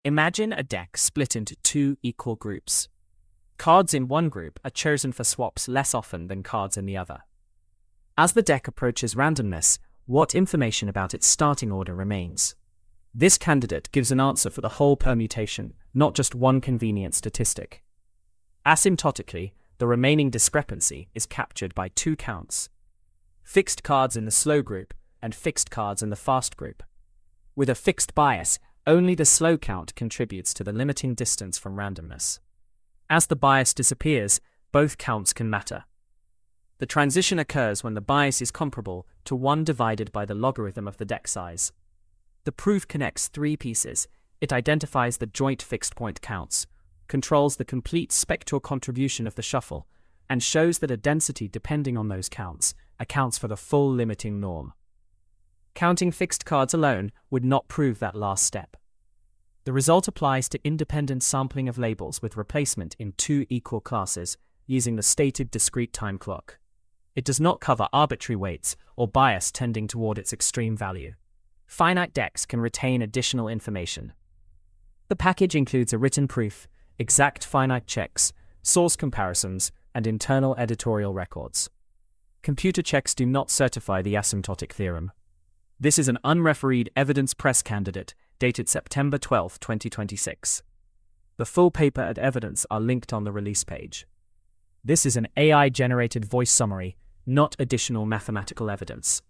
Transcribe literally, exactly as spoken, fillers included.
Imagine a deck split into two equal groups. Cards in one group are chosen for swaps less often than cards in the other. As the deck approaches randomness, what information about its starting order remains? This candidate gives an answer for the whole permutation, not just one convenient statistic. Asymptotically, the remaining discrepancy is captured by two counts: fixed cards in the slow group and fixed cards in the fast group. With a fixed bias, only the slow count contributes to the limiting distance from randomness. As the bias disappears, both counts can matter. The transition occurs when the bias is comparable to one divided by the logarithm of the deck size. The proof connects three pieces. It identifies the joint fixed point counts, controls the complete spectral contribution of the shuffle, and shows that a density depending on those counts accounts for the full limiting norm. Counting fixed cards alone would not prove that last step. The result applies to independent sampling of labels with replacement in two equal classes using the stated discrete time clock. It does not cover arbitrary weights or bias tending toward its extreme value. Finite decks can retain additional information. The package includes a written proof, exact finite checks, source comparisons, and internal editorial records. Computer checks do not certify the asymptotic theorem. This is an unrefereed evidence press candidate dated September twelfth, twenty twenty-six. The full paper and evidence are linked on the release page. This is an A I-generated voice summary, not additional mathematical evidence.